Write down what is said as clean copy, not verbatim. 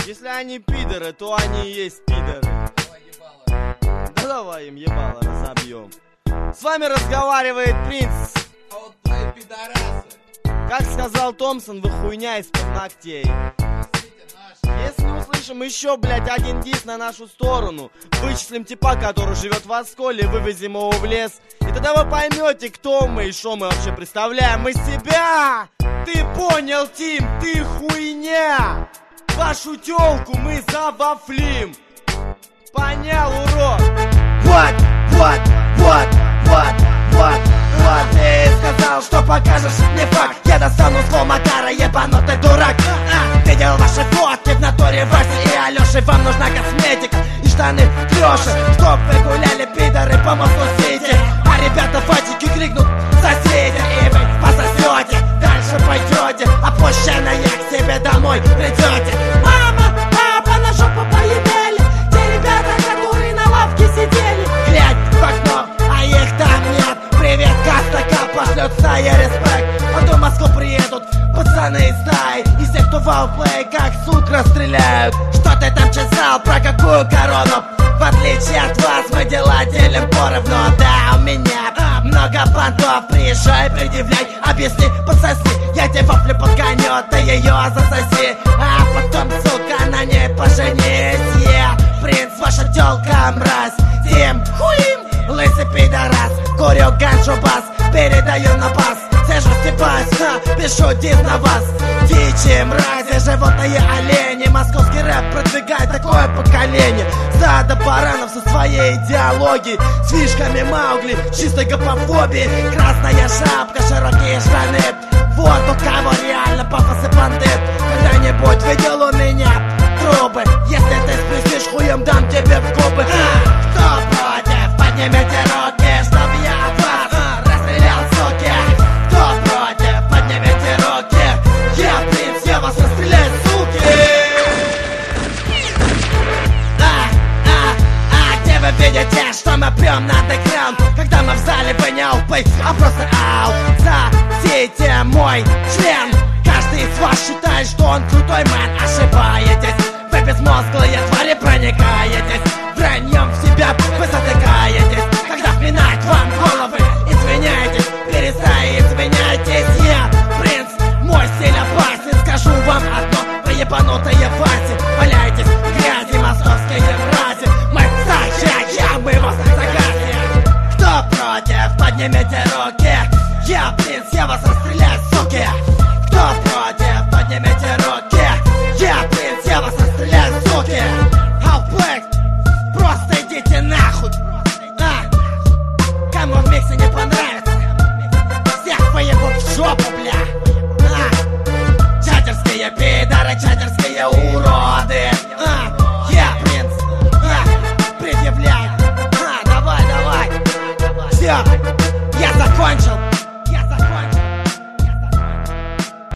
Если они пидоры, то они и есть пидоры. Да давай им ебало разобьем. С вами разговаривает принц. А вот твои пидорасы. Как сказал Томпсон, вы хуйня из-под ногтей. Если услышим еще, блядь, один дис на нашу сторону, вычислим типа, который живет в Осколе, вывезем его в лес. И тогда вы поймете, кто мы и что мы вообще представляем. Мы себя! Ты понял, Тим, ты хуйня! Вашу тёлку мы завафлим. Понял, урод? Вот. Ты сказал, что покажешь, не факт. Я достану зло Макара, ебанутый дурак. Видел ваши фотки в натуре Васи и Алёши. Вам нужна косметика и штаны клёши, чтоб вы гуляли, пидоры, по Москву-Сити. А ребята фатики крикнут соседи, и вы пососёте, дальше пойдёте, а позже к себе домой придёте. Мама, папа, на жопу поебели те ребята, которые на лавке сидели. Глянь в окно, а их там нет. Привет, Кастака, пошлёт стая, респект. Потом в Москву приедут пацаны из стаи, и все, кто в ауплей, как сук, расстреляют. Что ты там чесал, про какую корону? В отличие от вас, мы дела делим поровну. Да, у меня много понтов. Приезжай, предъявляй, объясни, пососи. Я тебе вафлю подгоню, ты ее засоси. А потом, сука, на ней поженись. Принц, ваша тёлка, мразь. Тим, хуим, лысый пидорас. Курю ганджу бас, передаю на бас. Сижу стебать, пишу дис на вас. Дичи, мрази, животные олени. Московский рэп продвигает такое поколение. Стадо баранов со своей идеологией, с фишками Маугли, чистой гопофобией. Красная шапка, широкие штаны. Вот у кого реально пафос и понты. Когда-нибудь видел у меня трубы? Если ты спустишь, хуем дам тебе в губы. Кто против? Поднимите руки, чтоб я вас расстрелял, суки. Кто против? Поднимите руки. Я принц, я вас расстреляю, суки. Где вы видите, что мы прям на underground? Когда мы в зале, вы не аутплей, а просто аут. Засейте мой член. Каждый из вас считает, что он крутой мэн. Ошибаетесь, вы безмозглые твари, проникаетесь враньем в себя, вы затыкаетесь. Когда вминает вам головы, извиняйтесь, перед стаей извиняйтесь. Я принц, мой стиль опасен. Скажу вам одно, вы ебанутые Васи. Валяйтесь в грязи, московские мрази. Мы стоящие, мы вас загасим. Кто против, поднимите руки. Я принц, я вас расстреляю, суки. Кто против?